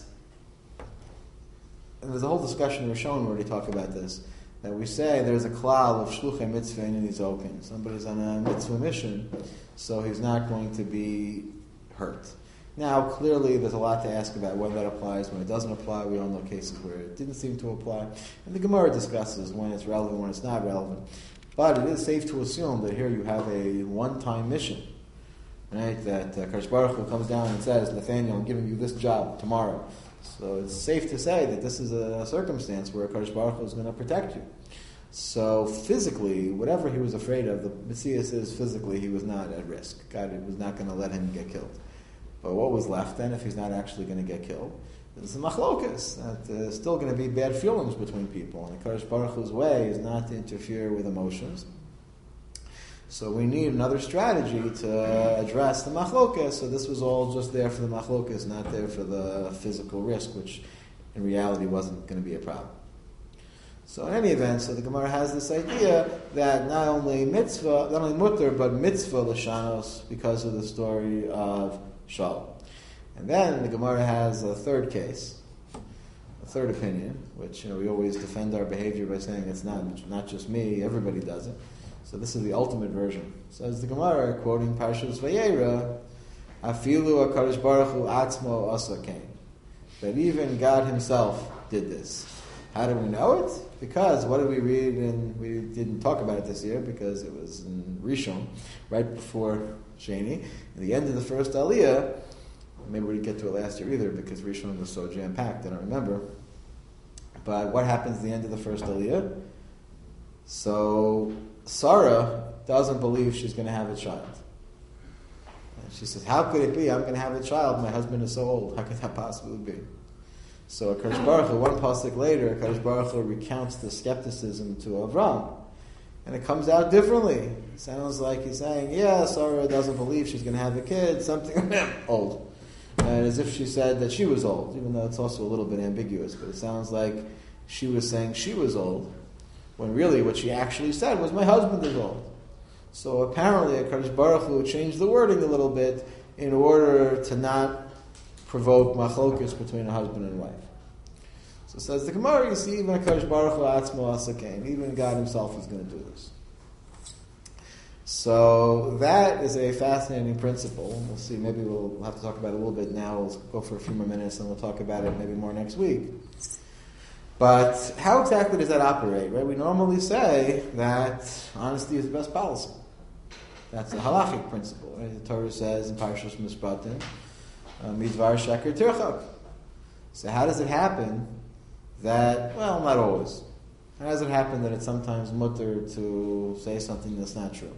Speaker 1: and there's a whole discussion in Rishon where they talk about this. That we say there's a klal of shluchei mitzvah in his open. Somebody's on a mitzvah mission, so he's not going to be hurt. Now, clearly, there's a lot to ask about when that applies, when it doesn't apply. We all know cases where it didn't seem to apply. And the Gemara discusses when it's relevant, when it's not relevant. But it is safe to assume that here you have a one-time mission, right? That uh, Kadosh Baruch Hu comes down and says, Nathaniel, I'm giving you this job tomorrow. So it's safe to say that this is a circumstance where Kadosh Baruch Hu is going to protect you. So physically, whatever he was afraid of, the Messias is physically, he was not at risk. God was not going to let him get killed. But what was left then, if he's not actually going to get killed? There's a machlokas. That there's still going to be bad feelings between people. And the Kadosh Baruch Hu's way is not to interfere with emotions. So we need another strategy to address the machlokas. So this was all just there for the machlokas, not there for the physical risk, which in reality wasn't going to be a problem. So in any event, so the Gemara has this idea that not only mitzvah, not only mutter, but mitzvah l'shanos because of the story of Shaul. And then the Gemara has a third case. The third opinion, which you know we always defend our behavior by saying it's not not just me, everybody does it. So this is the ultimate version. Says the Gemara, quoting Parshas Vayera, Afilu HaKadosh Baruch Hu Atzmo Asa Kain. That even God Himself did this. How do we know it? Because what did we read? And we didn't talk about it this year because it was in Rishon, right before Sheni. In the end of the first Aliyah, maybe we didn't get to it last year either because Rishon was so jam-packed, I don't remember. But what happens at the end of the first Aliyah? So Sarah doesn't believe she's going to have a child. And she says, how could it be? I'm going to have a child. My husband is so old. How could that possibly be? So HaKadosh Baruch Hu, one pasuk later, HaKadosh Baruch Hu recounts the skepticism to Avram. And it comes out differently. It sounds like he's saying, yeah, Sarah doesn't believe she's going to have a kid, something old. And as if she said that she was old, even though it's also a little bit ambiguous. But it sounds like she was saying she was old, when really what she actually said was, my husband is old. So apparently HaKadosh Baruch Hu changed the wording a little bit in order to not provoke machlokus between a husband and wife. So it says the Gemara, you see, even HaKadosh Baruch Hu Atzmo Asa Kain, even God Himself is going to do this. So that is a fascinating principle. We'll see, maybe we'll have to talk about it a little bit now. We'll go for a few more minutes and we'll talk about it maybe more next week. But how exactly does that operate, right? We normally say that honesty is the best policy. That's a halachic principle, right? The Torah says in Parshas Mishpatim, Midvar Sheker Tirchak. So how does it happen that, well, not always. How does it happen that it's sometimes mutter to say something that's not true?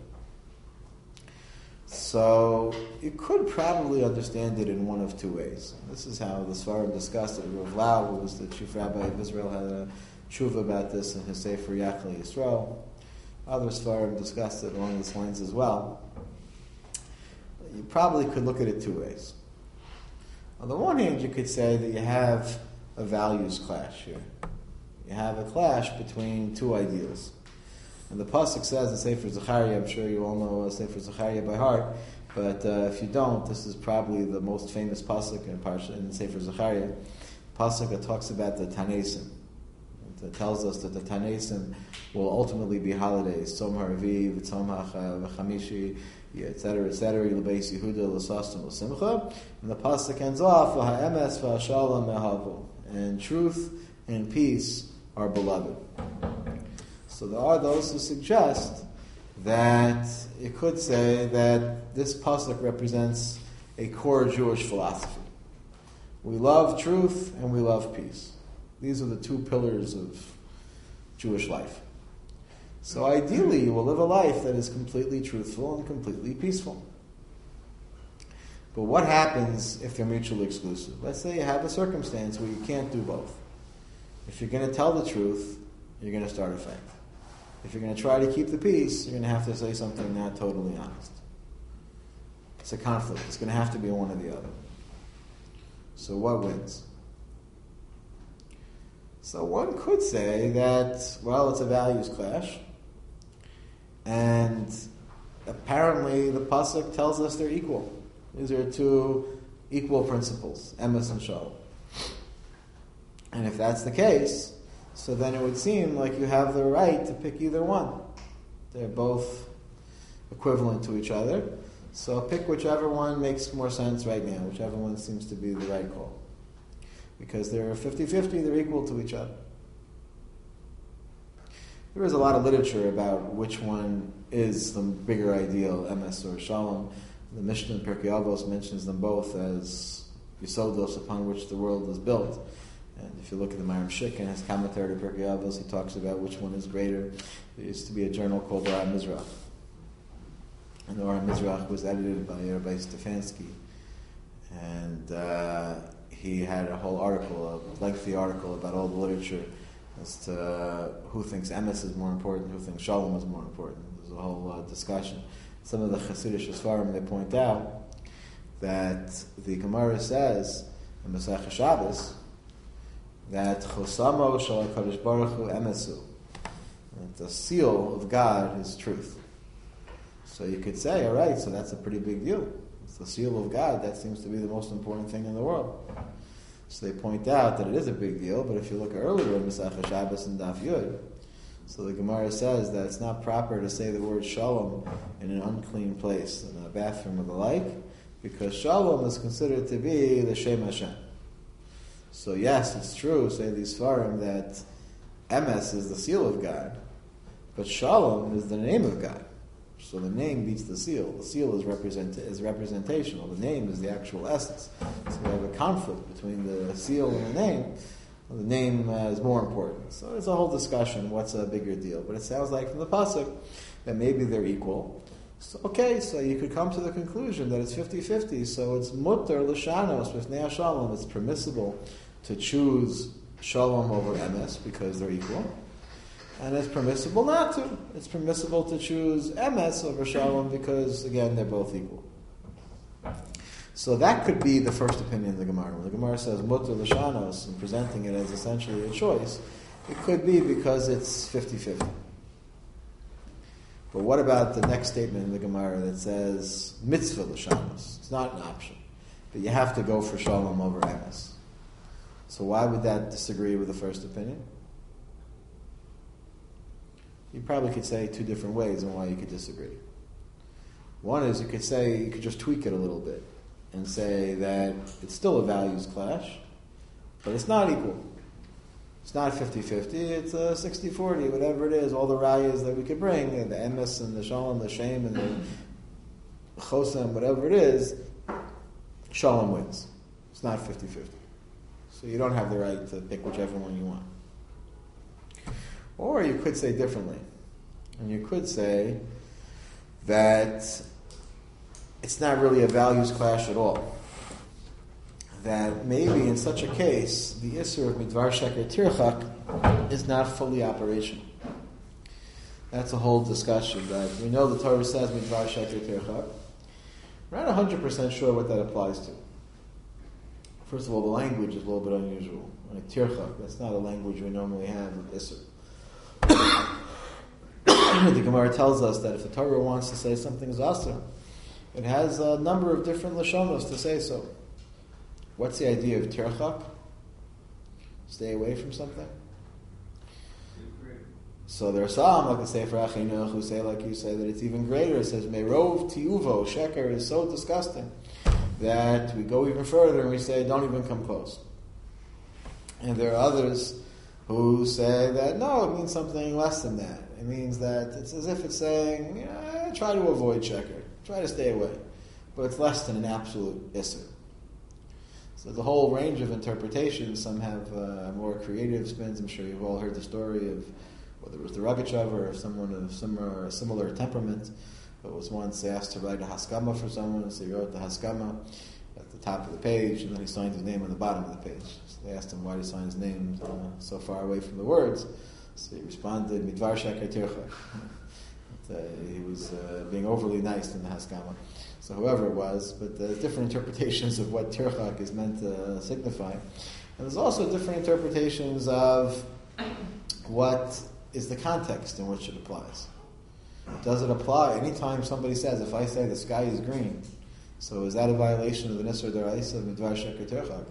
Speaker 1: So you could probably understand it in one of two ways. This is how the Svarim discussed it. Rav Lau, who was the chief rabbi of Israel, had a tshuva about this in his Sefer Yachle Yisrael. Other Svarim discussed it along these lines as well. You probably could look at it two ways. On the one hand, you could say that you have a values clash here. You have a clash between two ideals. And the pasuk says in Sefer Zechariah, I'm sure you all know Sefer Zechariah by heart, but uh, if you don't, this is probably the most famous pasuk in, Parsha, in Sefer Zechariah. Pasuk that talks about the Tanesim. It tells us that the Tanesim will ultimately be holidays, Tzom HaRavi, V'Tzom HaChamishi, et cetera, et cetera, L'beis Yehuda, L'sastim, L'simcha. And the pasuk ends off, V'ha'emes v'ha'shalom mehavu. And truth and peace are beloved. So there are those who suggest that you could say that this pasuk represents a core Jewish philosophy. We love truth and we love peace. These are the two pillars of Jewish life. So ideally, you will live a life that is completely truthful and completely peaceful. But what happens if they're mutually exclusive? Let's say you have a circumstance where you can't do both. If you're going to tell the truth, you're going to start a fight. If you're going to try to keep the peace, you're going to have to say something not totally honest. It's a conflict. It's going to have to be one or the other. So what wins? So one could say that, well, it's a values clash. And apparently the pasuk tells us they're equal. These are two equal principles, emes and shalom. And if that's the case, so then it would seem like you have the right to pick either one. They're both equivalent to each other. So pick whichever one makes more sense right now, whichever one seems to be the right call. Because they're fifty-fifty, they're equal to each other. There is a lot of literature about which one is the bigger ideal, emes or shalom. The Mishnah in Pirkei Avos mentions them both as yisodos upon which the world is built. And if you look at the Maram Shik and his commentary to Pirkei Avos, he talks about which one is greater. There used to be a journal called Ora Mizrach. And Ora Mizrach was edited by Rabbi Stefanski. And uh, he had a whole article, a lengthy article about all the literature as to uh, who thinks emes is more important, who thinks shalom is more important. There's a whole uh, discussion. Some of the Hasidic Sfarim, they point out that the Gemara says in Masechah Shabbos that Chosamo Shal HaKadosh Baruch Hu Emesu, that the seal of God is truth. So you could say, all right, so that's a pretty big deal. It's the seal of God. That seems to be the most important thing in the world. So they point out that it is a big deal, but if you look earlier in Masechah Shabbos and Daf Yud, so the Gemara says that it's not proper to say the word shalom in an unclean place, in a bathroom or the like, because shalom is considered to be the Shem Hashem. So yes, it's true, say these Sfarim, that emes is the seal of God, but shalom is the name of God. So the name beats the seal. The seal is represent is representational. The name is the actual essence. So we have a conflict between the seal and the name. Well, the name uh, is more important. So there's a whole discussion, what's a bigger deal? But it sounds like from the pasuk that maybe they're equal. So, okay, so you could come to the conclusion that it's fifty-fifty. So it's mutter l'shanos with nea shalom. It's permissible to choose shalom over emes because they're equal. And it's permissible not to. It's permissible to choose emes over shalom because, again, they're both equal. So that could be the first opinion of the Gemara. When the Gemara says mutter l'shanos and presenting it as essentially a choice, it could be because it's fifty-fifty. But what about the next statement in the Gemara that says mitzvah l'shanos? It's not an option, but you have to go for shalom over emes. So why would that disagree with the first opinion? You probably could say two different ways on why you could disagree. One is you could say, you could just tweak it a little bit and say that it's still a values clash, but it's not equal. It's not fifty-fifty, it's a sixty-forty, whatever it is, all the rayas that we could bring, the emes and the shalom, the shem and the chosam, whatever it is, shalom wins. It's not fifty-fifty. So you don't have the right to pick whichever one you want. Or you could say differently. And you could say that it's not really a values clash at all. That maybe in such a case, the Isser of Midvar Sheker Tirchak is not fully operational. That's a whole discussion. That we know the Torah says Midvar Sheker Tirchak. We're not one hundred percent sure what that applies to. First of all, the language is a little bit unusual. Like Tirchak, that's not a language we normally have with Isser. The Gemara tells us that if the Torah wants to say something is asur, it has a number of different lashonos to say so. What's the idea of tirchak? Stay away from something. So there are some, like the Sefer Achinuch, who say, like you say, that it's even greater. It says, Merov tiuvo, sheker is so disgusting that we go even further and we say, don't even come close. And there are others who say that, no, it means something less than that. It means that it's as if it's saying, yeah, try to avoid sheker, try to stay away. But it's less than an absolute isser. So there's a whole range of interpretations. Some have uh, more creative spins. I'm sure you've all heard the story of whether it was the Rogachover or someone of similar, similar temperament who was once asked to write a haskama for someone, so he wrote the haskama at the top of the page, and then he signed his name on the bottom of the page. So they asked him why did he sign his name uh, so far away from the words. So he responded, Midvar Sheker Tirchak. Uh, he was uh, being overly nice in the haskama. So whoever it was, but there's different interpretations of what tirchak is meant to signify. And there's also different interpretations of what is the context in which it applies. Does it apply anytime somebody says, if I say the sky is green, so is that a violation of the Nisr Daraisa of Midvar Sheker Tirchak?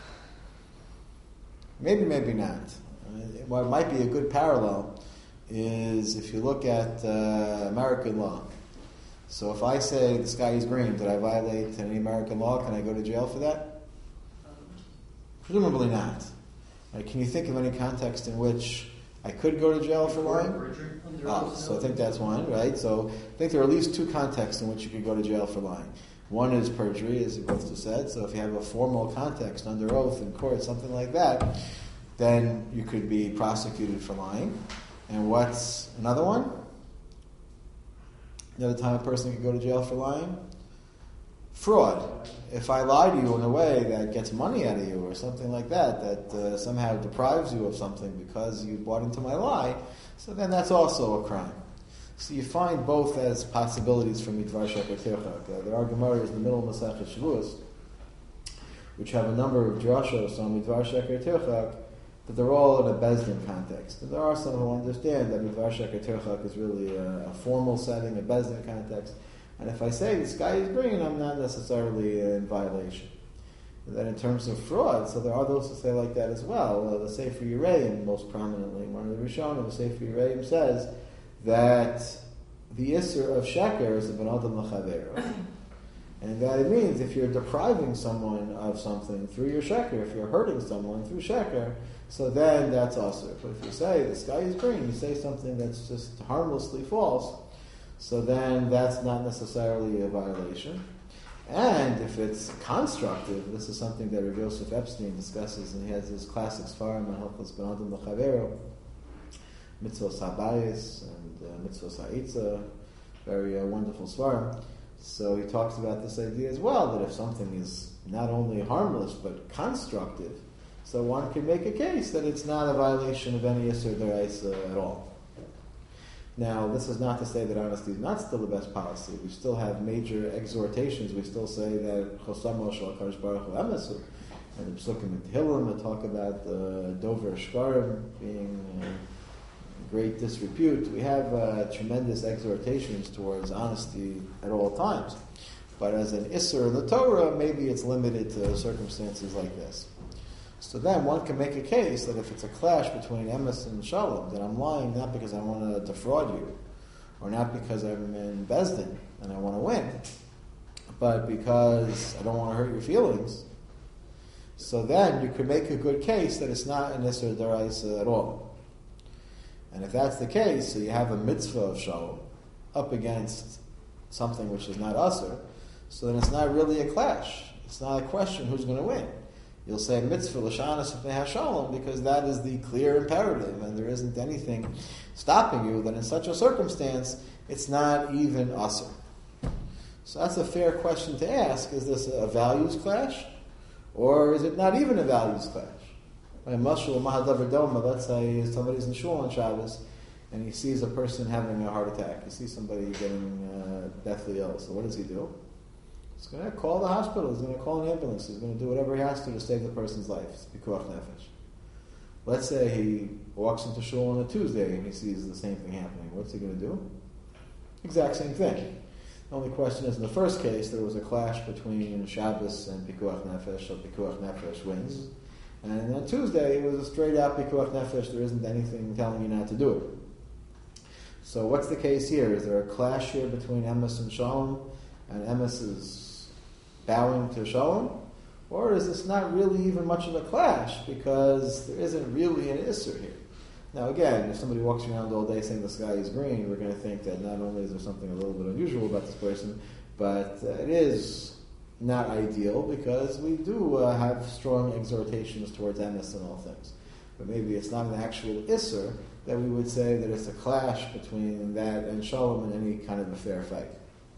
Speaker 1: Maybe, maybe not. Uh, what might be a good parallel is if you look at uh, American law. So if I say the sky is green, did I violate any American law? Can I go to jail for that? Presumably not. Right, can you think of any context in which I could go to jail for lying? Oh, so I think that's one, right? So I think there are at least two contexts in which you could go to jail for lying. One is perjury, as you both just said. So if you have a formal context under oath in court, something like that, then you could be prosecuted for lying. And what's another one? Another time a person could go to jail for lying? Fraud. If I lie to you in a way that gets money out of you or something like that, that uh, somehow deprives you of something because you bought into my lie, so then that's also a crime. So you find both as possibilities for Midvar Sheker Tirchak. Uh, there are Gemaras in the middle of Masechet Shavuos, which have a number of drashos on Midvar Sheker Tirchak, but they're all in a Bezdin context. And there are some who understand that Midvar Sheker Tirchak is really a, a formal setting, a Bezdin context. And if I say the sky is green, I'm not necessarily in violation. And then in terms of fraud, so there are those who say like that as well. Uh, the Sefer Yereim, most prominently, one of the Rishonim, the Sefer Yereim says that the Isser of Sheker is a Ben Adam L'Chavero. And that it means if you're depriving someone of something through your Sheker, if you're hurting someone through Sheker, so then that's Asr. But if you say the sky is green, you say something that's just harmlessly false, so then that's not necessarily a violation. And if it's constructive, this is something that Rav Yosef Epstein discusses, and he has his classic Svarim on Hilchos Ben Adam L'Chavero, Mitzvos HaBayis and uh, Mitzvos HaItza, very uh, wonderful Svarim. So he talks about this idea as well, that if something is not only harmless but constructive, so one can make a case that it's not a violation of any Yisur D'Oraisa at all. Now, this is not to say that honesty is not still the best policy. We still have major exhortations. We still say that Chosamo Shal HaKadosh Baruch Hu Emesu, and the Psukim in Tehillim that talk about the Dover Shkarim being uh, great disrepute. We have uh, tremendous exhortations towards honesty at all times. But as an Isser in the Torah, maybe it's limited to circumstances like this. So then one can make a case that if it's a clash between emes and shalom, that I'm lying not because I want to defraud you, or not because I'm in Bezdin and I want to win, but because I don't want to hurt your feelings. So then you could make a good case that it's not an Isser D'Oraisa at all. And if that's the case, so you have a mitzvah of shalom up against something which is not Asr, so then it's not really a clash. It's not a question who's going to win. You'll say mitzvah l'shanas b'nei shalom because that is the clear imperative, and there isn't anything stopping you. That in such a circumstance, it's not even Asr. So that's a fair question to ask. Is this a values clash, or is it not even a values clash? Mashal Mahadavar Doma, let's say somebody's in shul on Shabbos and he sees a person having a heart attack. He sees somebody getting uh, deathly ill. So what does he do? He's going to call the hospital. He's going to call an ambulance. He's going to do whatever he has to to save the person's life. It's pikuach nefesh. Let's say he walks into shul on a Tuesday and he sees the same thing happening. What's he going to do? Exact same thing. The only question is, in the first case, there was a clash between Shabbos and pikuach nefesh, so pikuach nefesh wins. And on Tuesday, it was a straight-out pikuach nefesh. There isn't anything telling you not to do it. So what's the case here? Is there a clash here between emes and shalom, and emes is bowing to shalom? Or is this not really even much of a clash, because there isn't really an isser here? Now again, if somebody walks around all day saying the sky is green, we're going to think that not only is there something a little bit unusual about this person, but uh, it is not ideal, because we do uh, have strong exhortations towards emes in all things. But maybe it's not an actual isser that we would say that it's a clash between that and shalom in any kind of a fair fight.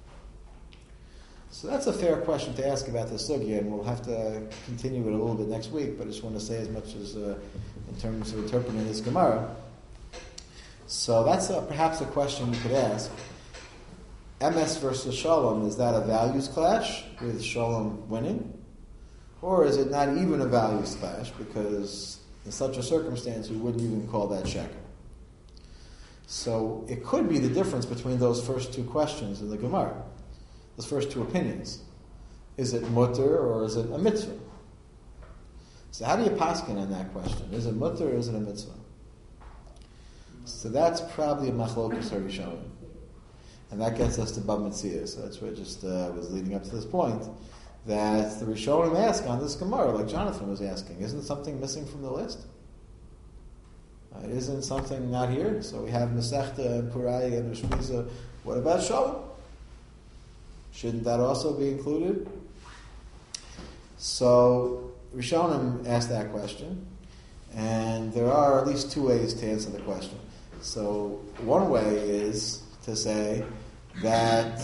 Speaker 1: So that's a fair question to ask about the sugya, and we'll have to continue it a little bit next week, but I just want to say as much as uh, in terms of interpreting this Gemara. So that's a, perhaps a question you could ask. Emes versus shalom, is that a values clash with shalom winning? Or is it not even a values clash, because in such a circumstance we wouldn't even call that sheker? So it could be the difference between those first two questions in the Gemara, those first two opinions. Is it mutter or is it a mitzvah? So how do you paskin on that question? Is it mutter or is it a mitzvah? So that's probably a machlokas harishonim. And that gets us to Bab Metzia. So that's where I just uh, was leading up to this point, that the Rishonim ask on this Gemara, like Jonathan was asking, isn't something missing from the list? Uh, isn't something not here? So we have Masechta and Purai and Rishmiza. What about Shalom? Shouldn't that also be included? So Rishonim asked that question, and there are at least two ways to answer the question. So one way is to say that,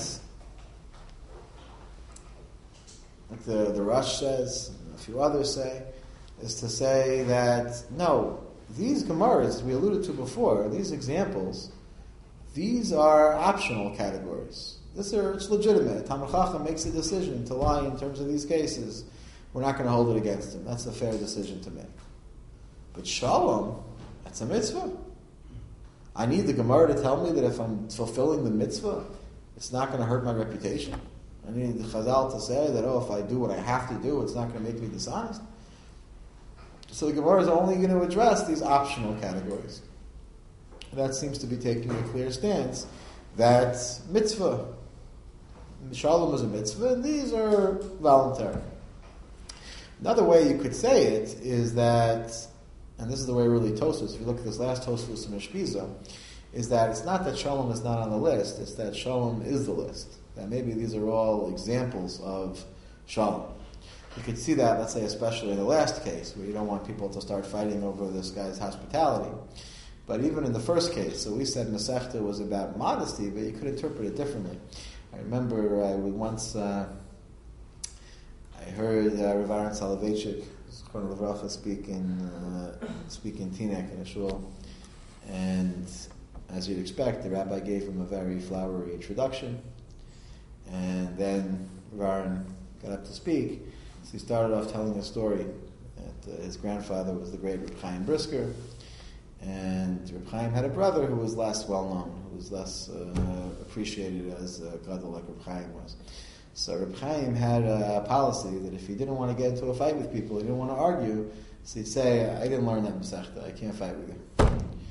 Speaker 1: like the, the Rush says, and a few others say, is to say that, no, these Gemaras, we alluded to before, these examples, these are optional categories. This are, it's legitimate. Talmid Chacham makes a decision to lie in terms of these cases. We're not going to hold it against him. That's a fair decision to make. But Shalom, that's a mitzvah. I need the Gemara to tell me that if I'm fulfilling the mitzvah, it's not going to hurt my reputation. I need the Chazal to say that, oh, if I do what I have to do, it's not going to make me dishonest. So the Gemara is only going to address these optional categories. That seems to be taking a clear stance that mitzvah, shalom is a mitzvah, and these are voluntary. Another way you could say it is that, and this is the way really Tosfos, if you look at this last Tosfos in Mishpiza, is that it's not that shalom is not on the list, it's that shalom is the list. That maybe these are all examples of shalom. You could see that, let's say, especially in the last case, where you don't want people to start fighting over this guy's hospitality. But even in the first case, so we said Masechta was about modesty, but you could interpret it differently. I remember I would once, uh, I heard uh, Rav Aaron Soloveitchik, Zechron Livracha, speak in, uh, speak in Teaneck in a shul, and as you'd expect, the rabbi gave him a very flowery introduction, and then Rav Aaron got up to speak, so he started off telling a story that uh, his grandfather was the great Reb Chaim Brisker, and Reb Chaim had a brother who was less well known, who was less uh, appreciated as a gadol like Reb Chaim was. So Reb Chaim had a policy that if he didn't want to get into a fight with people, he didn't want to argue, so he'd say, I didn't learn that Masechta, I can't fight with you.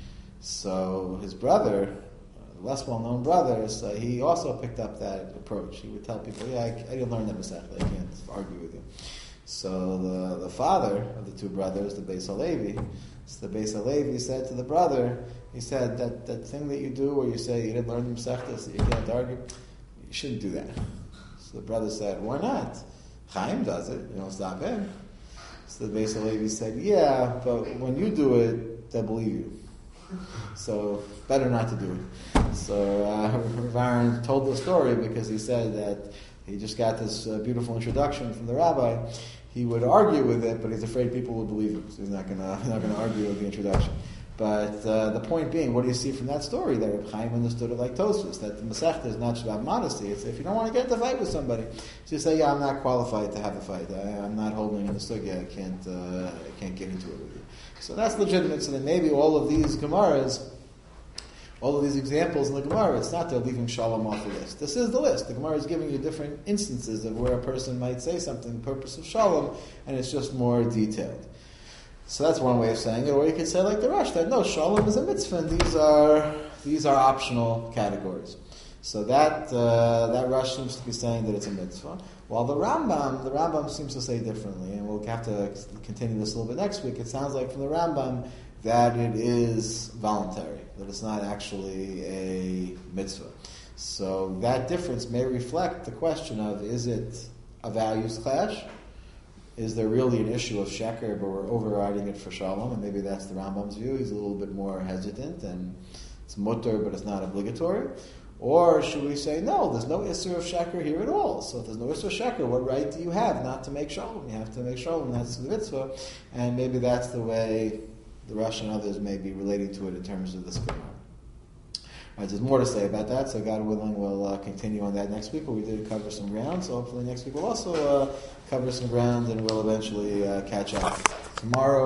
Speaker 1: So his brother, the less well-known brother, so he also picked up that approach. He would tell people, yeah, I, I didn't learn that Masechta, I can't argue with you. So the, the father of the two brothers, the Beis Halevi, so the Beis Halevi said to the brother, he said, that, that thing that you do where you say you didn't learn the Masechta, so you can't argue, you shouldn't do that. So the brother said, why not? Chaim does it, you don't stop him. So the Beis Halevi said, yeah, but when you do it, they'll believe you. So, better not to do it. So, uh, Rav Aaron told the story because he said that he just got this uh, beautiful introduction from the rabbi. He would argue with it, but he's afraid people would believe him, so he's not going to not going to argue with the introduction. But uh, the point being, what do you see from that story? That Reb Chaim understood it like Tosfos, that the Masechta is not just about modesty. It's if you don't want to get into a fight with somebody, so you say, yeah, I'm not qualified to have a fight. I, I'm not holding in the sugya. I can't, uh, I can't get into it with you. So that's legitimate. So then maybe all of these Gemaras, all of these examples in the Gemara, it's not they're leaving Shalom off the list. This is the list. The Gemara is giving you different instances of where a person might say something, the purpose of Shalom, and it's just more detailed. So that's one way of saying it. Or you could say like the Rush, that no, Shalom is a mitzvah, and these are these are optional categories. So that uh, that Rush seems to be saying that it's a mitzvah. While the Rambam, the Rambam seems to say differently, and we'll have to continue this a little bit next week. It sounds like from the Rambam that it is voluntary, that it's not actually a mitzvah. So that difference may reflect the question of, is it a values clash? Is there really an issue of sheker, but we're overriding it for shalom? And maybe that's the Rambam's view. He's a little bit more hesitant, and it's mutter, but it's not obligatory. Or should we say, no, there's no issur of sheker here at all. So if there's no issur of sheker, what right do you have not to make shalom? You have to make shalom, that's the mitzvah. And maybe that's the way the Rosh and others may be relating to it in terms of this Gemara. Right, there's more to say about that, so God willing, we'll uh, continue on that next week. But we did cover some ground, so hopefully next week we'll also uh, cover some ground, and we'll eventually uh, catch up. Tomorrow